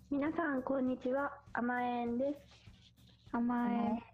皆さんこんにちは、甘えんです。 甘えです。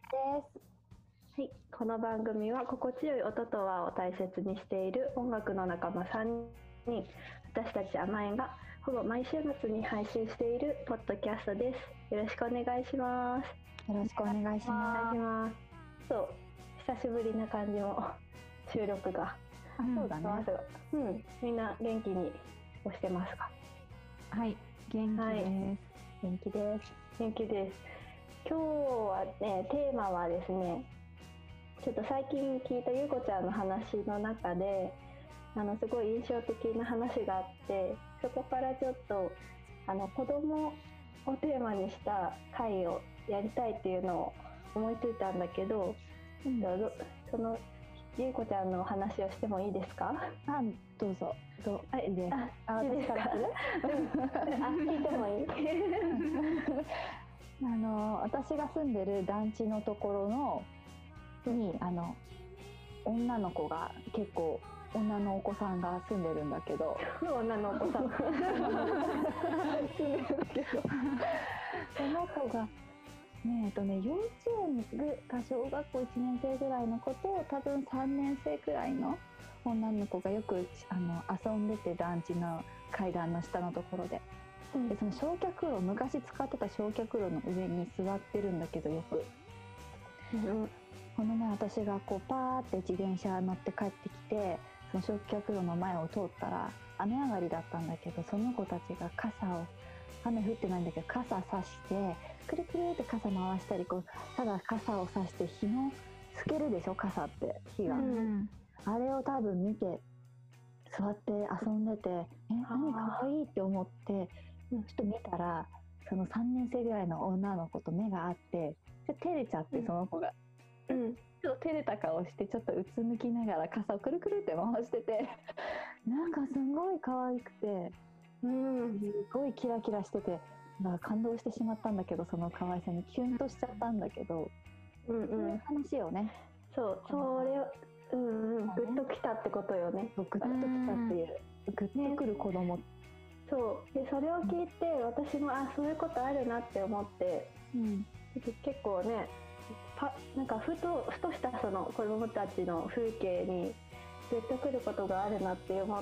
はい、この番組は心地よい音と和を大切にしている音楽の仲間3人、私たち甘えんがほぼ毎週末に配信しているポッドキャストです。よろしくお願いします。 よろしくお願いします。 そう、久しぶりな感じの収録がそうだね。 みんな元気に過ごしてますか？ はい、元気です。 はい、元気です。元気です。今日はね、テーマはですね、ちょっと最近聞いたゆうこちゃんの話の中ですごい印象的な話があって、そこからちょっと子供をテーマにした会をやりたいっていうのを思いついたんだけど、そのゆうこちゃんのお話をしてもいいですか？ どうぞ。 いいです。私からする？聞いてもいい？ 私が住んでる団地のところに女の子が結構女のお子さんが住んでるんだけど女のお子さん住んでるんだけどその子が幼稚園か小学校1年生ぐらいの子と多分3年生くらいの女の子がよく遊んでて、団地の階段の下のところで、でその焼却炉、昔使ってた焼却炉の上に座ってるんだけど、よく、この前私がこうパーって自転車乗って帰ってきて、その焼却炉の前を通ったら雨上がりだったんだけど、その子たちが雨降ってないんだけど傘さしてくるくるって傘回したり、こうただ傘をさして日の透けるでしょ、傘って火が、あれを多分見て座って遊んでて、何かわいいって思って、ちょっと見たらその3年生ぐらいの女の子と目が合って、照れちゃって、その子が、ちょっと照れた顔してちょっとうつむきながら傘をくるくるって回しててなんかすごい可愛くて、すごいキラキラしてて、感動してしまったんだけど、その可愛さにキュンとしちゃったんだけど、そういう話をね、 それをグッときたってことよね。 グッときたっていう、グッとくる子供。 そうで、それを聞いて私もそういうことあるなって思って、結構ね、なんかふとしたその子供たちの風景にグッとくることがあるなって思って、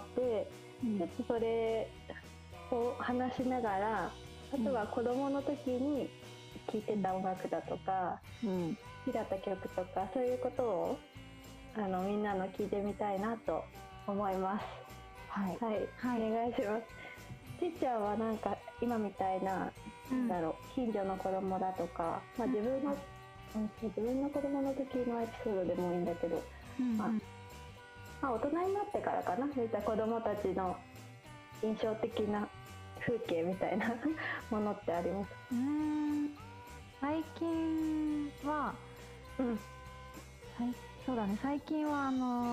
ちょっとそれを話しながら、あとは子供の時に聴いてた音楽だとか、好きだった曲とか、そういうことをみんなの聞いてみたいなと思います。はい、お願いします。ちっちゃんはなんか今みたいな、近所の子供だとか、自分の子供の時のエピソードでもいいんだけど、大人になってからかな、そういった子供たちの印象的な風景みたいなものってあります？ 最近は、そうだね、最近は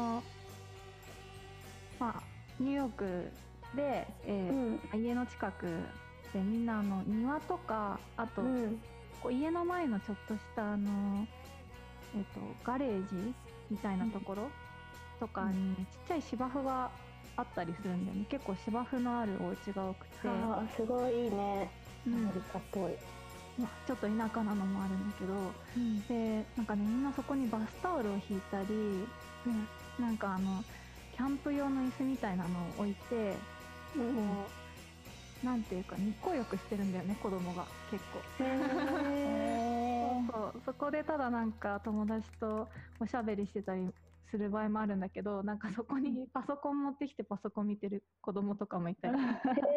ニューヨークで、家の近くでみんな庭とか、あと、こう家の前のちょっとしたガレージみたいなところとかにちっちゃい芝生があったりするんだよね。結構芝生のあるお家が多くて、 すごいいいね。 アメリカっぽい。 ちょっと田舎なのもあるんだけど、でなんかね、みんなそこにバスタオルを引いたり、なんかキャンプ用の椅子みたいなのを置いて、こうなんていうか日光浴してるんだよね、子供が結構。そこでただなんか友達とおしゃべりしてたりする場合もあるんだけど、なんかそこにパソコン持ってきてパソコン見てる子供とかもいたり、 日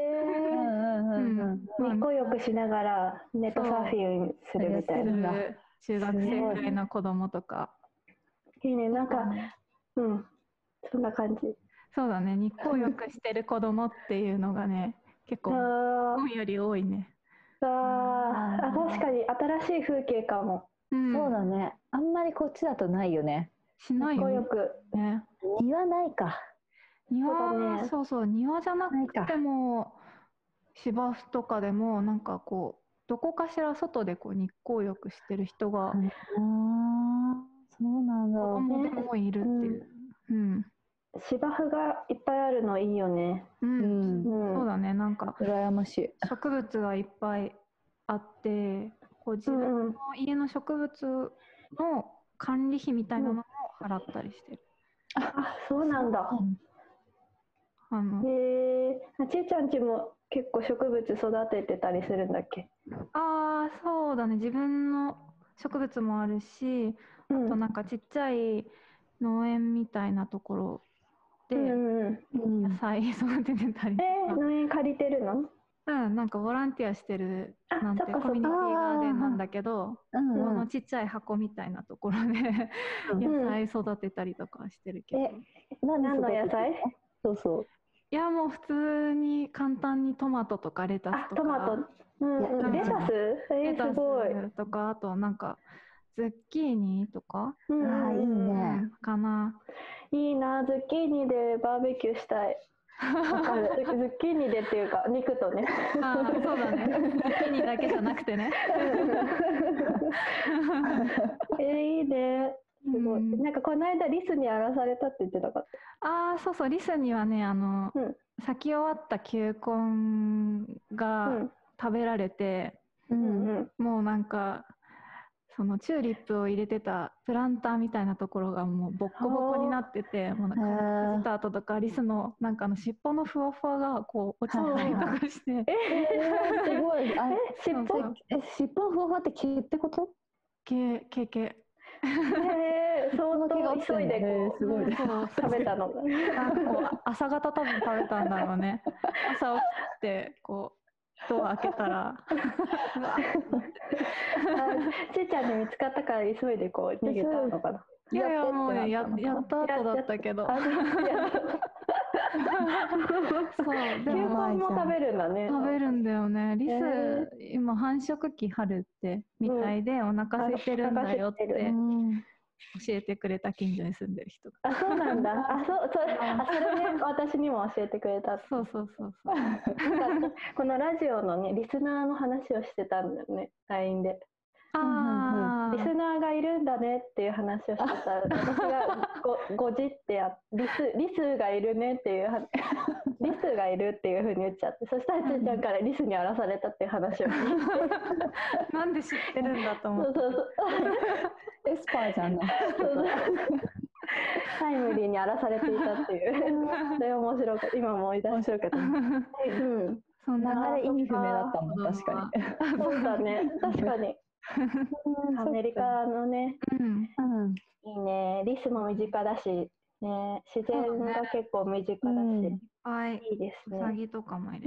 光浴しながらネットサーフィンするみたいな。 中学生くらいの子供とか。 いいね、なんかそんな感じ。 そうだね、日光浴してる子供っていうのがね、結構日本より多いね。 確かに新しい風景かも。 そうだね、あんまりこっちだとないよね。 しないよね。 庭ないか。 庭、そう庭じゃなくても芝生とかでもなんかこうどこかしら外でこう日光浴してる人が、 そうなんだ。 子供でもいるっていう。 芝生がいっぱいあるのいいよね。 そうだね、なんか羨ましい。 植物がいっぱいあって、こう自分の家の植物の管理費みたいなのも払ったりしてる。 あ、そうなんだ。ちーちゃんちも結構植物育ててたりするんだっけ？ ああ、そうだね。自分の植物もあるし、あとなんかちっちゃい農園みたいなところで野菜育ててたりとか。 農園借りてるの？ なんかボランティアしてるなんてコミュニティガーデンなんだけど、このちっちゃい箱みたいなところで野菜育てたりとかしてるけど。 何の野菜？ そうそう。 いやもう普通に簡単にトマトとかレタスとか。 トマト。レタス？すごい。 とか、あとなんかズッキーニとか。 いいね。 かな。 いいな、ズッキーニでバーベキューしたい。わかる。ズッキーニでっていうか肉とね。 そうだね。ズッキーニだけじゃなくてね。 いいね。すごい。なんかこの間リスに荒らされたって言ってたかった。 そうそう、リスにはね、咲き終わった球根が食べられて、もうなんかそのチューリップを入れてたプランターみたいなところがもうボッコボコになってて、もうなんかかじった後とかリスのなんか尻尾のふわふわがこう落ちたりとかして、 すごい。尻尾のふわふわって毛ってこと？ 毛。 相当急いでこう食べたのが朝方多分食べたんだろうね。朝起きてこうドア開けたらちーちゃんに見つかったから急いでこう逃げたのかな。 いやもうね、やった後だったけど。 球根も食べるんだね。 食べるんだよね。リス今繁殖期春ってみたいで、お腹空いてるんだよって教えてくれた、近所に住んでる人が。 そうなんだ。それね、私にも教えてくれた。 そうこのラジオのね、リスナーの話をしてたんだよね、LINE で。リスナーがいるんだねっていう話をしてた。私がごじってリスがいるねっていうリスがいるっていう風に言っちゃって、そしたらちーちゃんからリスに荒らされたっていう話を聞いて、 なんで知ってるんだと思って。 エスパーじゃんね。 タイムリーに荒らされていたっていう。それ面白かった。今思い出した。面白かった。 そんなあれ意味不明だったもん、確かに。 そうだね、確かに。アメリカのね、いいね。リスも身近だし、ね、自然が結構身近だし、いいですね。 ウサギとかもいる。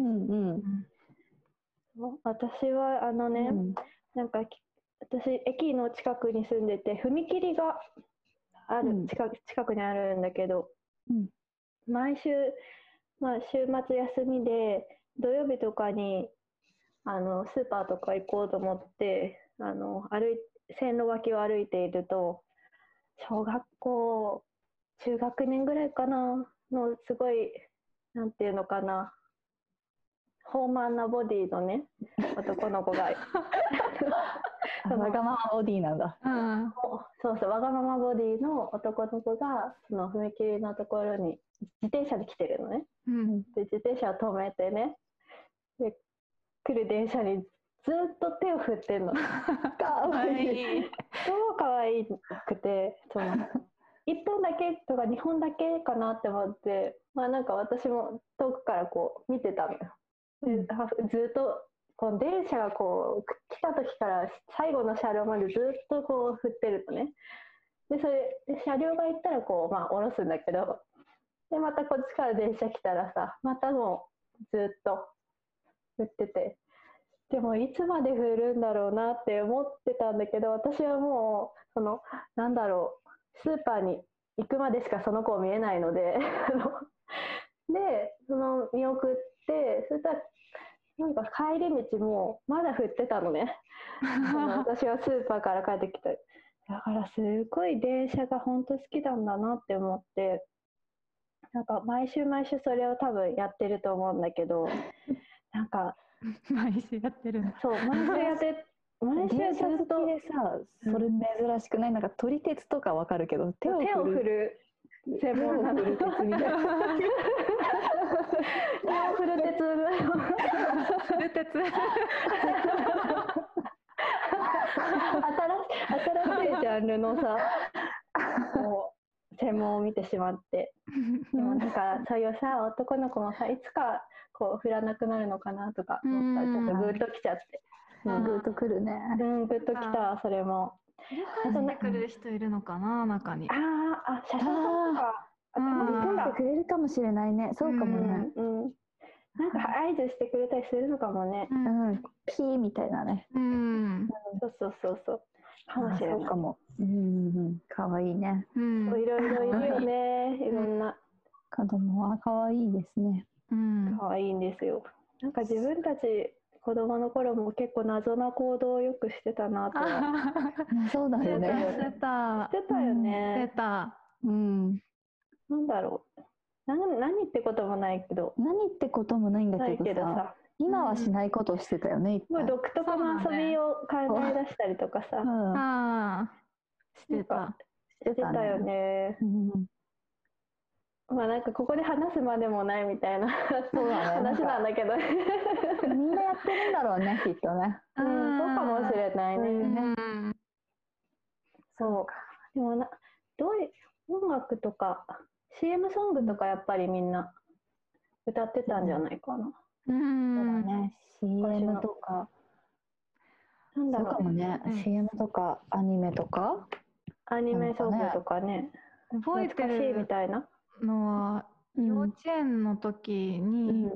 私はなんか私駅の近くに住んでて、踏切がある、近くにあるんだけど、毎週、週末休みで土曜日とかにスーパーとか行こうと思って線路脇を歩いていると、小学校中学年ぐらいかなのすごいなんていうのかな、豊満なボディのね男の子がわがままボディなんだ。 そうわがままボディの男の子がその踏切のところに自転車で来てるのね。で自転車を止めてね、で来る電車にずっと手を振ってんの。かわいい。超かわいくて、1本だけとか2本だけかなって思って、なんか私も遠くからこう見てたのよ。でずっとこの電車がこう来た時から最後の車両までずっとこう振ってるのね。でそれで車両が行ったらこう降ろすんだけど、でまたこっちから電車来たらさ、またもうずっと振ってて、でもいつまで振るんだろうなって思ってたんだけど、私はもうなんだろう、スーパーに行くまでしかその子を見えないのでで見送って、そしたらなんか帰り道もまだ振ってたのね私はスーパーから帰ってきて、だからすごい電車が本当好きなんだなって思って、なんか毎週それを多分やってると思うんだけど、なんか毎週やってるんだ。 そう、毎週やって毎週ずっとでさ、それ珍しくない？なんか撮り鉄とかわかるけど、手を振る専門なの。 フルテツみたいな。 フルテツフルテツ新しいジャンルのさ、もう専門を見てしまって。でもなんかそういうさ、男の子もさ、いつかこう振らなくなるのかなとか思ったらちょっとグッときちゃって。 グッとくるね。 グッときた、それも。 理解してくれる人いるのかな、中に。 車掌さんとか。 理解してくれるかもしれないね。そうかもね。 なんか合図してくれたりするのかもね。 ピーみたいなね。 そうかもしれない。 そうかも。かわいいね。 いろいろいるよね。いろんな。 子供はかわいいですね。 かわいいんですよ。なんか自分たち子供の頃も結構謎な行動をよくしてたなとは。 そうだよね。 してたよね。 してた。 なんだろう。何ってこともないけど。 何ってこともないんだけどさ。今はしないことをしてたよね。 独特の遊びを考え出したりとかさ。 してたよね。まあなんかここで話すまでもないみたいな話なんだけど。 みんなやってるんだろうね、きっとね。 そうかもしれないね。そう。でもどういう音楽とか CM ソングとかやっぱりみんな歌ってたんじゃないかな。 そうだね。CM とか。そうかもね。CM とかアニメとか。 アニメソングとかね。 覚えてるみたいなのは幼稚園の時に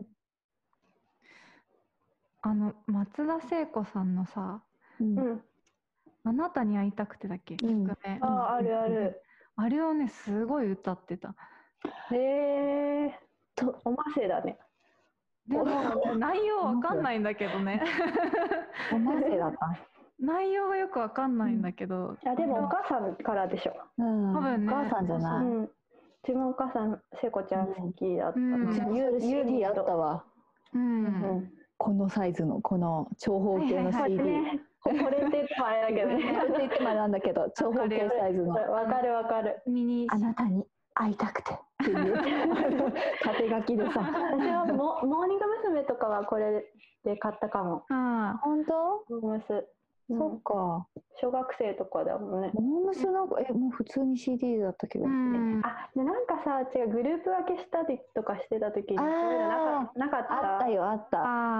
松田聖子さんのさ「あなたに会いたくて」だっけ、曲名。 あるある。 あれをねすごい歌ってた。 へえ。おませだね。 でも内容わかんないんだけどね。 おませだった。 内容がよくわかんないんだけど。 でもお母さんからでしょ。 多分ね。 お母さんじゃない。 うちもお母さん聖子ちゃん好きだった。 CD あったわ。このサイズのこの長方形の CD。 これって言ってもあれだけどね。 これって言ってもあれなんだけど、長方形サイズの。 わかるわかる。 あなたに会いたくてっていう縦書きでさ。 私はモーニング娘。とかはこれで買ったかも。 本当？そっか。 小学生とかだもんね。 モームスなんかもう普通に CD だった気がする。 でなんかさ、グループ分けしたりとかしてた時にそういうのなかった？ あったよ、あった。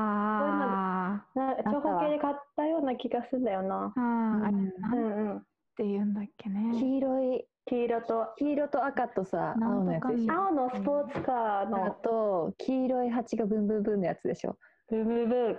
長方形で買ったような気がするんだよな。 っていうんだっけね。 黄色と赤とさ、 青のやつでしょ。 青のスポーツカーのと黄色い蜂がブンブンブンのやつでしょ。 ブンブンブン。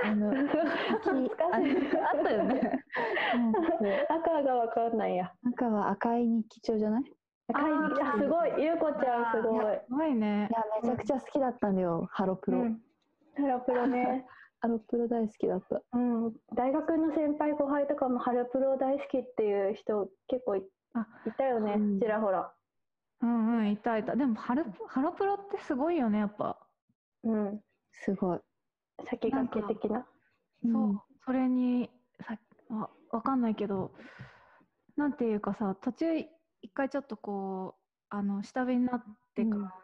あったよね。 赤がわかんないや。 赤は赤い日記帳じゃない？ 赤い日記帳。すごい、ゆうこちゃんすごい。 すごいね。 いや、めちゃくちゃ好きだったんだよ、ハロプロ。 ハロプロね。 ハロプロ大好きだった。 大学の先輩後輩とかもハロプロ大好きっていう人結構いたよね、ちらほら。 いた。でもハロプロってすごいよね、やっぱ。 すごい。 先駆け的な。 そう、それにわかんないけど、なんていうかさ、途中一回ちょっとこう下火になって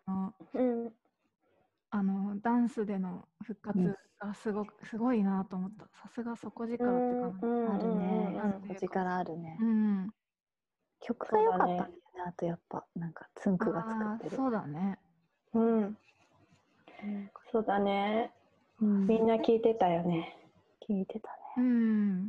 からダンスでの復活がすごいなと思った。さすが底力って感じ。 あるね。底力あるね。曲が良かったんだよね。あとやっぱなんかつんくが作ってる。 そうだね。 そうだね。みんな聞いてたよね。 聞いてたね。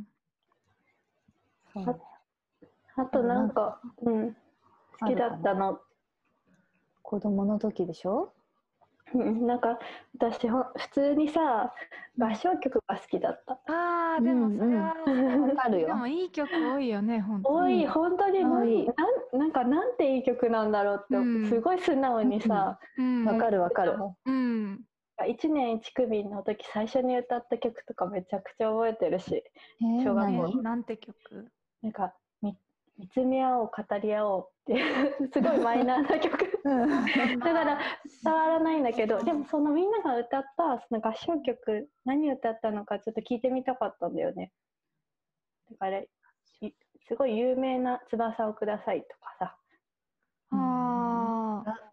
あとなんか好きだったの。 子供の時でしょ？ なんか私普通にさ合唱曲が好きだった。 でもそれはわかるよ。 でもいい曲多いよね、本当に。本当になんかなんていい曲なんだろうってすごい素直にさ。 わかるわかる。 1年1組の時最初に歌った曲とかめちゃくちゃ覚えてるし、小学校。 なんて曲？ なんか見つめ合おう語り合おうってすごいマイナーな曲だから伝わらないんだけど、でもそのみんなが歌ったその合唱曲何歌ったのかちょっと聞いてみたかったんだよね。だからすごい有名な「翼をください」とかさ、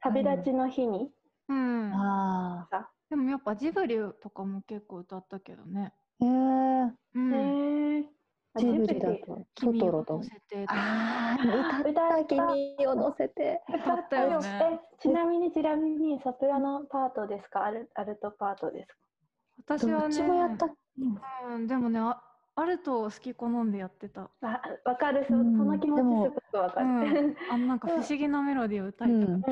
旅立ちの日に、 ああ。でもやっぱジブリとかも結構歌ったけどね。 へえ。 ジブリだとトトロと。ああ、歌った君を乗せて。 歌ったよね。 ちなみにソプラノパートですか、アルトパートですか？ 私はね、 どっちもやった。 でもね、アルトを好き好んでやってた。 わかる、その気持ちすごくわかる。 なんか不思議なメロディーを歌いた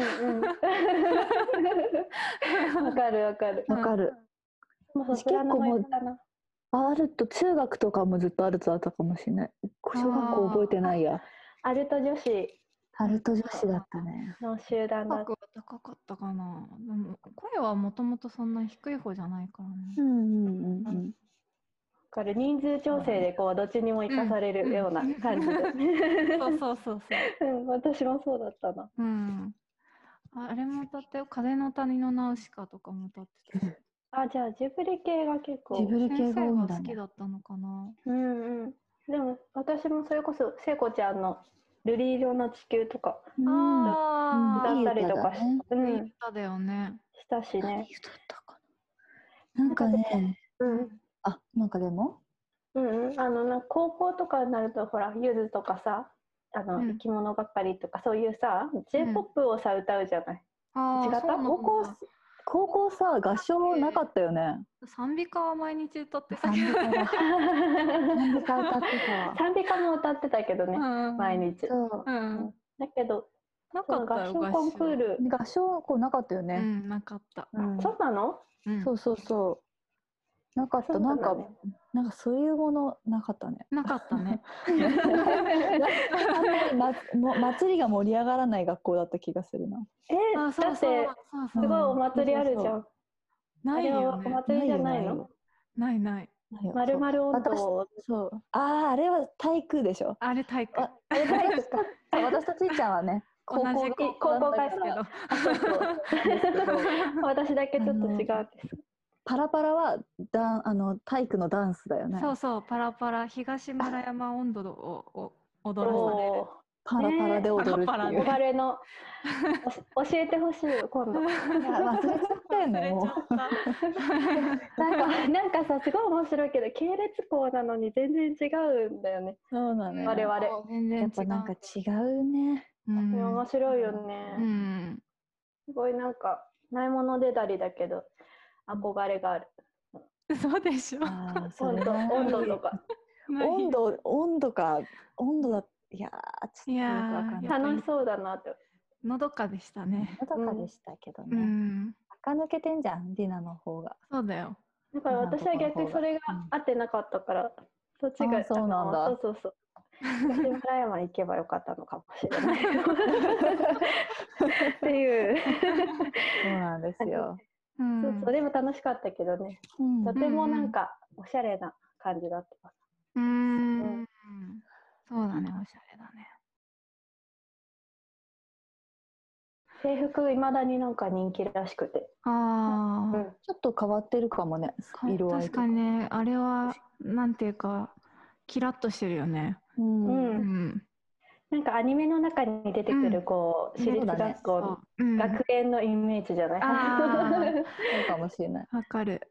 くわかるわかる。 わかる。 結構もうアルト、中学とかもずっとアルトだったかもしれない。小学校覚えてないや。 アルト女子。 アルト女子だったね。 の集団だった。 高かったかな。でも声はもともとそんな低い方じゃないからね。 人数調整でこうどっちにも生かされるような感じで。 そう。 私もそうだったな。 あれも歌ったよ。風の谷のナウシカとかも歌ってた。 じゃあジブリ系が結構。 ジブリ系が好きだったのかな。 でも私もそれこそ聖子ちゃんの瑠璃色の地球とか歌ったりとかして、 歌だよね。 したしね。 なんかね、なんかでも高校とかになるとほらゆずとかさ、生き物がかりとかそういうさ J-POP をさ歌うじゃない。違った？ 高校さ合唱なかったよね。 賛美歌は毎日歌ってた。 賛美歌歌ってたわ。 賛美歌も歌ってたけどね、毎日。だけどなかったよ、 合唱コンクール。 合唱こうなかったよね。 なかった。 そうなの？ そう。なかった。なんかそういうものなかったね。 なかったね。 祭りが盛り上がらない学校だった気がするな。 だってすごいお祭りあるじゃん。 ないよね。 お祭りじゃないの？ ない。 まるまる音頭。 そう。あれは体育でしょ。 あれ体育。 私とちいちゃんはね。 高校ですけど。私だけちょっと違うんです。 パラパラは体育のダンスだよね。 そうパラパラ東村山音頭を踊らされる。 パラパラで踊るっていう。 憧れの教えてほしいよ今度。 忘れちゃったよね。 なんかさすごい面白いけど系列校なのに全然違うんだよね。 そうなのよ。 我々 やっぱなんか違うね。 面白いよね。すごいなんかないものでだりだけど憧れがある。 そうでしょ。 温度とか。 温度だ。いや楽しそうだなって。 のどかでしたね。 のどかでしたけどね。垢抜けてんじゃん、ディナの方が。 そうだよ。 だから私は逆にそれが合ってなかったから、そっちがそうなんだ。 そう。東村山行けばよかったのかもしれない。っていう。 そうなんですよ。 そうでも楽しかったけどね。とてもなんかおしゃれな感じだった。 そうだね、おしゃれだね。 制服いまだになんか人気らしくて。 ちょっと変わってるかもね。色合いとか。 確かにね、あれはなんていうかキラッとしてるよね。 なんかアニメの中に出てくるこう私立学校学園のイメージじゃない？ そうかもしれない。 わかる。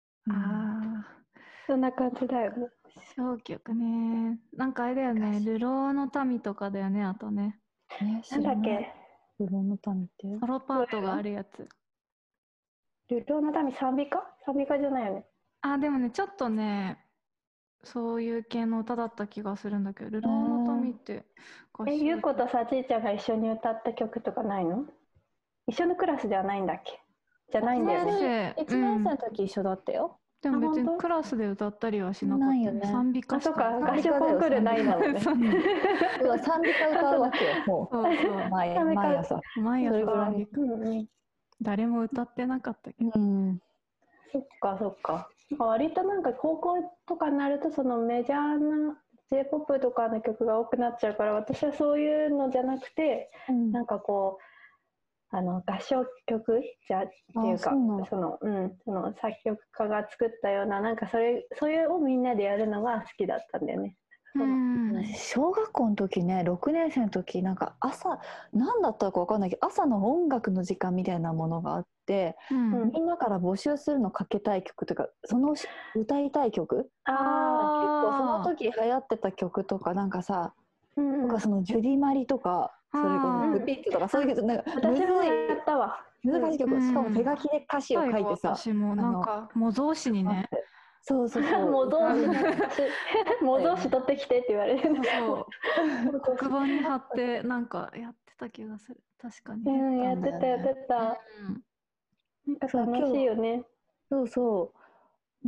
そんな感じだよね。 小曲ね。なんかあれだよね。流浪の民とかだよね、あとね。 なんだっけ？ 流浪の民ってソロパートがあるやつ。 流浪の民賛美歌じゃないよね。 でもね、ちょっとね、そういう系の歌だった気がするんだけど、流浪の民って。 ゆうことさちいちゃんが一緒に歌った曲とかないの？一緒のクラスではないんだっけ？じゃないんだよね。 1年生の時一緒だったよ。 でも別にクラスで歌ったりはしなかったよね。賛美歌しか。 そうか、合唱コンクールないのね。 賛美歌歌うわけよ。もう毎朝。 誰も歌ってなかったけど。 そっか。割となんか高校とかになるとそのメジャーな J-POP とかの曲が多くなっちゃうから、私はそういうのじゃなくて、なんかこう合唱曲っていうか、その作曲家が作ったようななんかそういうをみんなでやるのが好きだったんだよね。 小学校の時ね、6年生の時、なんか朝何だったか分かんないけど、朝の音楽の時間みたいなものがあって、みんなから募集するの、かけたい曲とか、その歌いたい曲、結構その時流行ってた曲とか、なんかさ、とかそのジュディマリとか、それこそスピッツとか、そういうなんか私もやったわ。 難しい曲、しかも手書きで歌詞を書いてさ、 私もなんか模造紙にね、 そうそうそう、 模造紙取ってきてって言われる。 そう黒板に貼ってなんかやってた気がする。確かに。 やってた。なんか楽しいよね。 そうそう。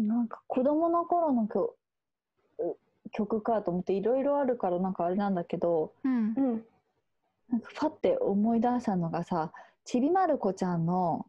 なんか子供の頃の曲かと思って、いろいろあるからなんかあれなんだけど、なんかパッて思い出したのがさ、ちびまる子ちゃんの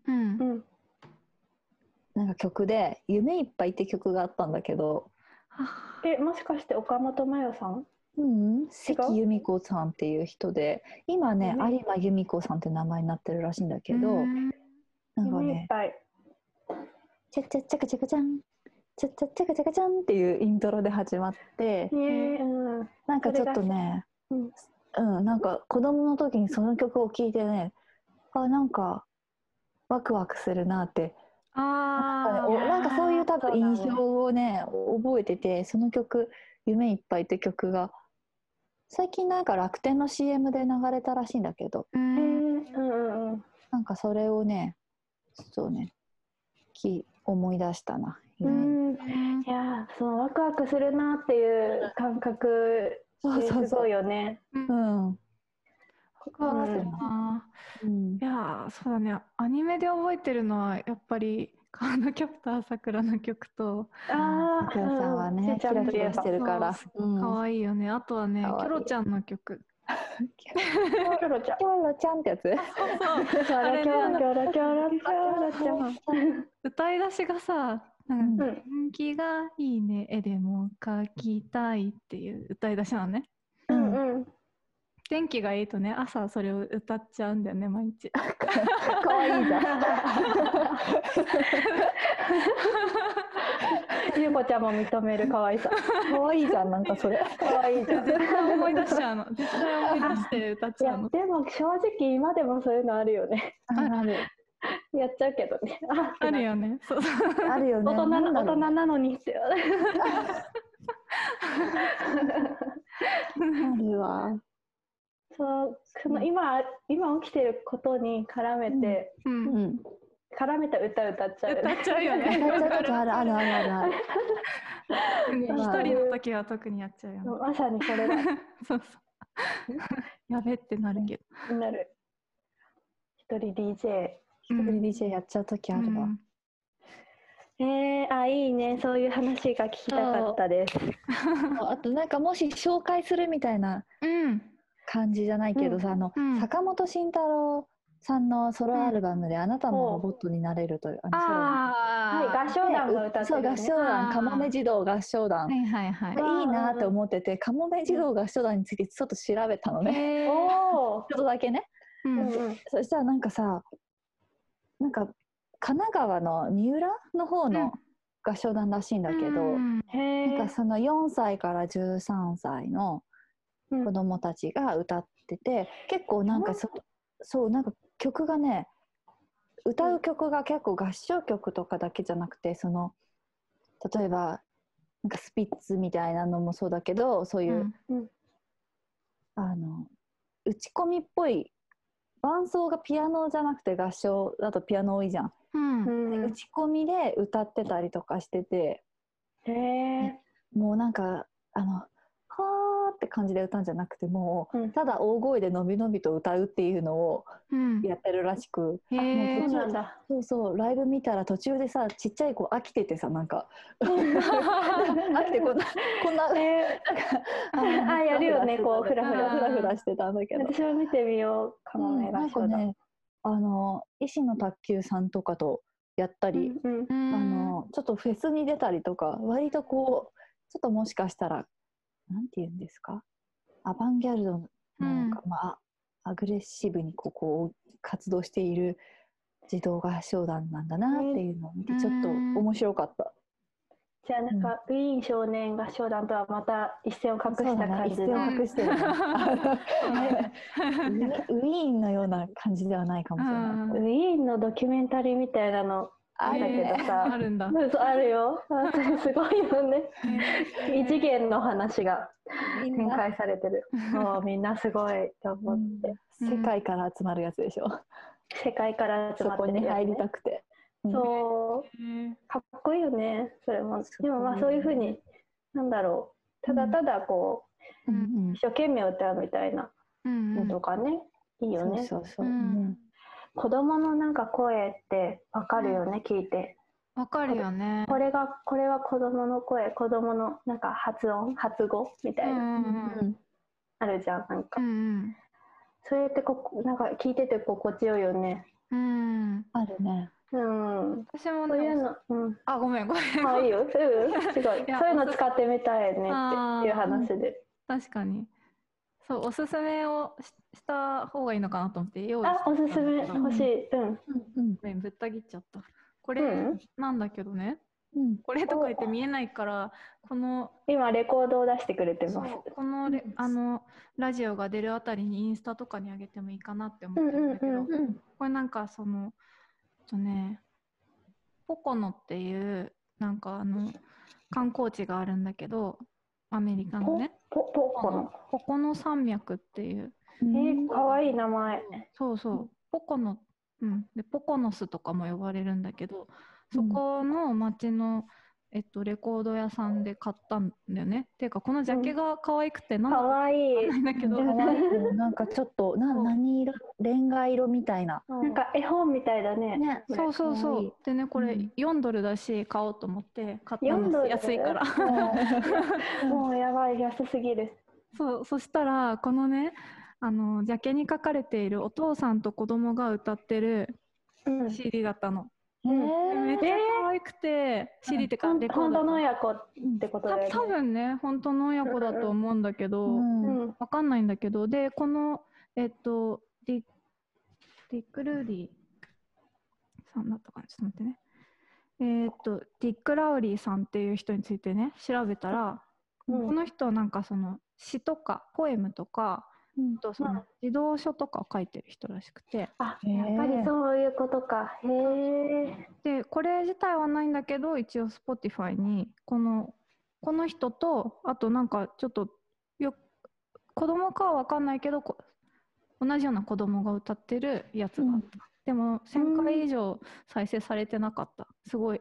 なんか曲で「夢いっぱい」って曲があったんだけど、 もしかして岡本真代さん？ 関由美子さんっていう人で、今ね有馬由美子さんって名前になってるらしいんだけど、なんかね「チャチャチャカチャカチャンチャチャチャカチャカチャン」っていうイントロで始まって、なんかちょっとね、なんか子供の時にその曲を聴いてね、なんかワクワクするなって、なんかそういう多分印象をね覚えてて、その曲「夢いっぱい」って曲が最近なんか楽天の CM で流れたらしいんだけど、なんかそれをねちょっとね思い出したな。 いや、そのワクワクするなっていう感覚すごいよね。 いや、そうだね。アニメで覚えてるのはやっぱり川のキャプターさくらの曲と、 さくらさんはねキラキラしてるから可愛いよね。あとはね、キョロちゃんの曲。 キョロちゃんってやつ。 そうそう。キョロちゃん。歌い出しがさ、天気がいいね、絵でも描きたいっていう歌い出しなのね。天気がいいとね、朝それを歌っちゃうんだよね、毎日。 かわいいじゃん。 ゆうこちゃんも認める可愛さ。 可愛いじゃん、なんかそれ。 可愛いじゃん。 絶対思い出しちゃうの。絶対思い出して歌っちゃうの。 でも正直今でもそういうのあるよね。 ある。 やっちゃうけどね。 あるよね。そう。 あるよね。 大人なのにって。 あるわ。 その今起きてることに絡めて、絡めた歌歌っちゃう。 歌っちゃうよね。 ある。 一人の時は特にやっちゃうよね。 まさにそれだ。 そう。やべってなるけど。 なる。一人 DJ やっちゃう時あるわ。 いいね。そういう話が聞きたかったです。 あとなんかもし紹介するみたいな感じじゃないけどさ、坂本慎太郎さんのソロアルバムで「あなたもロボットになれる」という合唱団が歌ってるね。 合唱団、かもめ児童合唱団、いいなって思ってて、かもめ児童合唱団についてちょっと調べたのね。ちょっとだけね。そしたらなんかさ、なんか神奈川の三浦の方の合唱団らしいんだけど、なんかその4歳から13歳の子供たちが歌ってて、結構なんかそうなんか曲がね、歌う曲が結構合唱曲とかだけじゃなくて、その例えばなんかスピッツみたいなのもそうだけど、そういう、打ち込みっぽい伴奏がピアノじゃなくて、合唱だとピアノ多いじゃん。打ち込みで歌ってたりとかしてて、もうなんかはーって感じで歌うんじゃなくて、もうただ大声でのびのびと歌うっていうのをやってるらしく、そうライブ見たら途中でさ、ちっちゃい子飽きててさ、なんか飽きてこんなやるよね、こうフラフラしてたんだけど、 私も見てみようかもね。 なんかね、石野卓球さんとかとやったり、ちょっとフェスに出たりとか、割とこうちょっともしかしたらなんて言うんですか、アバンギャルドのアグレッシブにこう活動している児童合唱団なんだなっていうのを見て、ちょっと面白かった。 じゃあなんか、ウィーン少年合唱団とはまた一線を画した感じで、 一線を画してるね。ウィーンのような感じではないかもしれない。 ウィーンのドキュメンタリーみたいなのあるけどさ、 あるんだ。 あるよ。すごいよね。異次元の話が展開されてる。もうみんなすごいと思って。 世界から集まるやつでしょ。 世界から集まってるやつね。 そこに入りたくて。 そう、かっこいいよね、それも。でもまあそういうふうに、なんだろう、ただただこう、一生懸命歌うみたいなのとかね、いいよね。 そうそう。 子供のなんか声ってわかるよね、聞いて。 わかるよね。 これは子供の声、子供のなんか発音、発語みたいな、あるじゃん、なんか。それってなんか聞いてて心地よいよね。 あるね。 私もそういうの、 あ、ごめん。 あ、いいよ。すごい。そういうの使ってみたいねっていう話で。 確かに。そう、おすすめをした方がいいのかなと思って用意して。おすすめ欲しい。 ぶった切っちゃった。これなんだけどね。これとか言って見えないから、 今レコードを出してくれてます。 このラジオが出るあたりにインスタとかに上げてもいいかなって思ってるんだけど、これなんかポコノっていうなんか観光地があるんだけど、アメリカのね、ポコノ山脈っていう、 かわいい名前。 そうポコノ、でポコノスとかも呼ばれるんだけど、そこの町のレコード屋さんで買ったんだよね。っていうかこのジャケが可愛くて、なんだかわいいんだけど、 なんかちょっと何色、レンガ色みたいな。 なんか絵本みたいだね。 そうでね、これ4ドルだし買おうと思って買ったんです。安いから。 もうやばい、安すぎる。 そしたらこのね、ジャケに書かれているお父さんと子供が歌ってる CD だったの。めっちゃ可愛くて、CD ってかレコード。 本当の親子ってことだよね。 多分ね、本当の親子だと思うんだけど、わかんないんだけど、でこのディック・ルーディさんだったかな、ちょっと待ってね。ディック・ラウリーさんっていう人についてね調べたら、この人はなんかその詩とかポエムとか、とその児童書とかを書いてる人らしくて、 やっぱりそういうことか。 でこれ自体はないんだけど、一応 Spotify にこの人と、あとなんかちょっと子供かは分かんないけど同じような子供が歌ってるやつがあった。でも1000回以上再生されてなかった。すごい。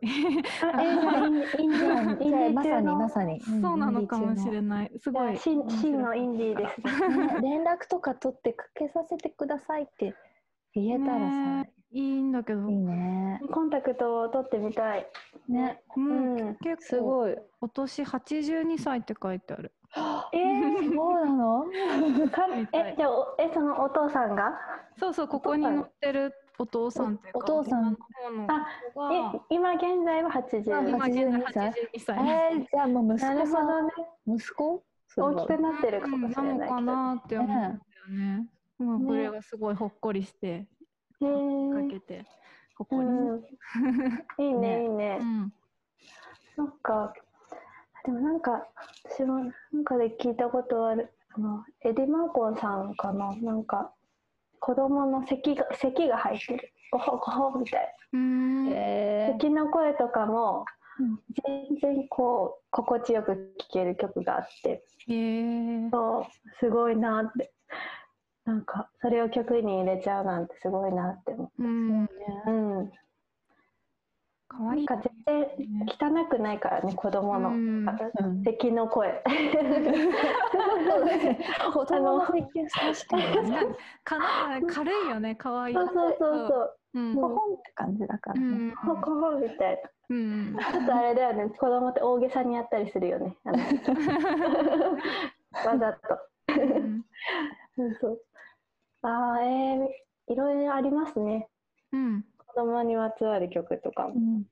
まさに。 そうなのかもしれない。すごい。 真のインディーですね。連絡とか取ってかけさせてくださいって言えたらさ、 いいんだけど。いいね。コンタクトを取ってみたい。 ね。 結構すごい。お年82歳って書いてある。 そうなの？ じゃあそのお父さんが？ そう、ここに載ってるお父さんっていうか、 お父さん。 今現在は82 歳。 じゃあもう息子さん。 なるほどね。 息子？ 大きくなってるかもしれない。 なのかなって思うんだよね。これがすごいほっこりしてかけてほっこり。 いいねいいね。そっか。でもなんか私もなんかで聞いたことある、エディ・マーコンさんかな、なんか子供の咳が入ってる、ゴホゴホみたいな、咳の声とかも全然こう心地よく聴ける曲があって、そうすごいなって、なんかそれを曲に入れちゃうなんてすごいなって思って。かわいい。なんか全然汚くないからね、子供の咳の声。 子供の咳軽いよね、かわいい。 そう。 ポコンって感じだからね。 ポコンみたいな。ちょっとあれだよね、子供って大げさにやったりするよね。わざと。そう。いろいろありますね。子供にまつわる曲とかも。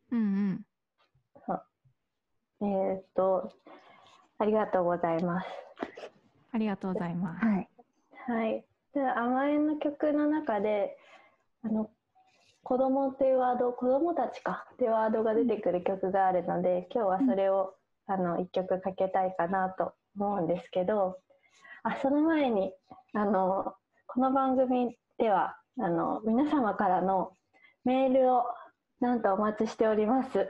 ありがとうございます。 ありがとうございます。 はい。で、甘えんの曲の中で、 子供っていうワード、子供たちかっていうワードが出てくる曲があるので、今日はそれを一曲かけたいかなと思うんですけど、その前にこの番組では皆様からのメールをなんとお待ちしております。はい、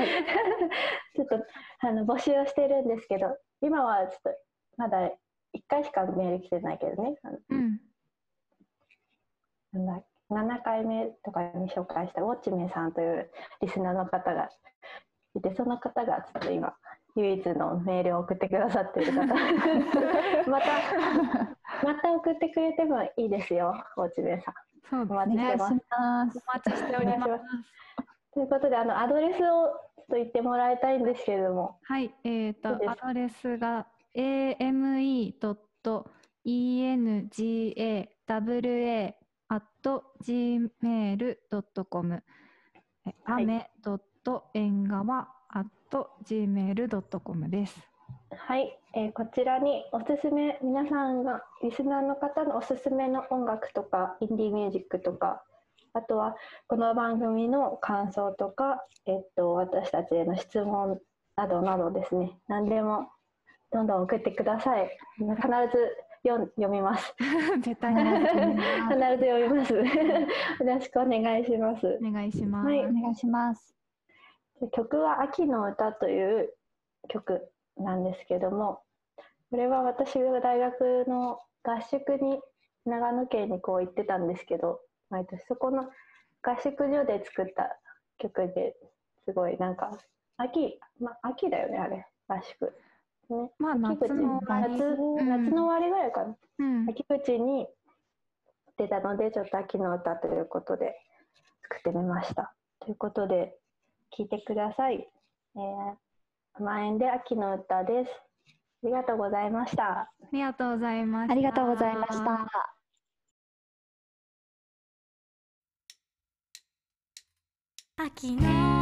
ちょっと募集をしてるんですけど、今はちょっとまだ1回しかメール来てないけどね、7回目とかに紹介したウォッチメンさんというリスナーの方がいて、その方がちょっと今唯一のメールを送ってくださっている方また送ってくれてもいいですよ、ウォッチメンさん。 そうですね、 お待ちしてます。 お待ちしております。 ということでアドレスをちょっと言ってもらいたいんですけれども。 はい、アドレスが ame.engawa@gmail.com、ame.engawa@gmail.com です。 はい、こちらにおすすめ、皆さんがリスナーの方のおすすめの音楽とかインディーミュージックとか、あとはこの番組の感想とか、私たちへの質問などなどですね、何でもどんどん送ってください。必ず読みます。 絶対必ず読みます。よろしくお願いします。 お願いします。 はい、お願いします。 曲は秋の歌という曲なんですけども、これは私が大学の合宿に長野県にこう行ってたんですけど、毎年そこの合宿所で作った曲で、すごいなんか秋だよね、あれ合宿ね、 まあ夏の終わりぐらいかな、秋口に出たので、ちょっと秋の歌ということで作ってみました。ということで聴いてください。満園で秋の歌です。ありがとうございました。 ありがとうございました。 ありがとうございました。 秋の